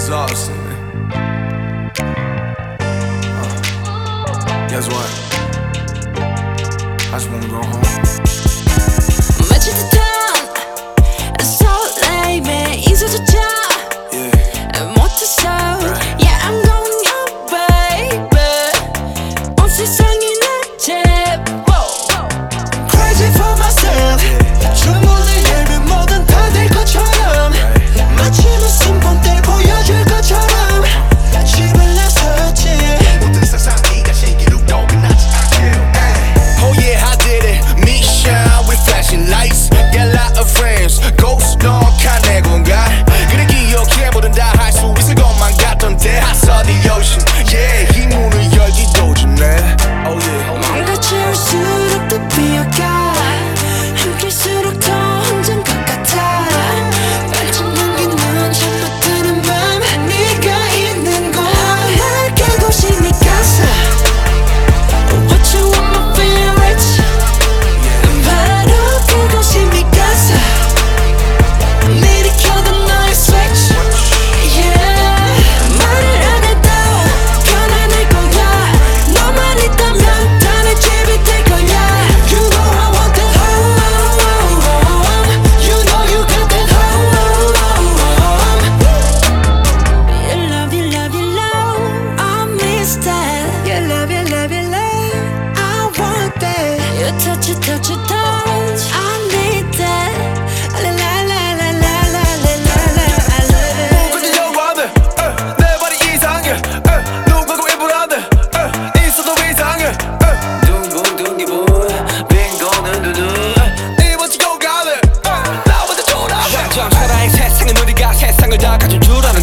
exhausting, man. Guess what? I just wanna go home. 마치 듯한 설렘에 잊어졌자 못했어. Yeah, I'm going up, baby. 온 세상이 내 제법. Crazy for myself. 주문을 열면 뭐든 다 될 것처럼, 마치 무슨 본때를 보여줄 것처럼 집을 나섰지. 모든 세상이가 신기루도 끝나지 않게. Oh yeah, I did it. Mission with flashing lights. Get a lot of friends. Ghost 너가 내 공간. 그래 기억해 뭐든 다 할 수 있을 것만 같던데. I saw the ocean. Yeah, 이 문을 열기도 전에. Oh yeah. 망가질수록 더 비어가. 함께일수록 더 혼자인 것 같아. 반쯤 넘기는 잠못 드는 밤 네가 있는 곳. 날 깨고 싶으니까 What you want my favorites. 바로 그곳이니까 미리 켜둔 너의 switch. Yeah. 말을 안 해도 편안할 거야. 너만 있다면 다 내 집이 될 거야. You know I want that home. You know you got that home. You love, you love, you love. I miss that. You love, you love, you love. I want that. You touch it, touch it, touch. I need that. La la la la la la la la la. I love it. 꾸짖려고 하네. 내 발이 이상해. 누구고 일부러네. 있어도 이상해. 둥근 기분. 빈 거는 두둔. 이번 지고 가네. 나 먼저 돌아와. 점 사랑의 세상은 우리가 세상을 다 가진 줄 알아.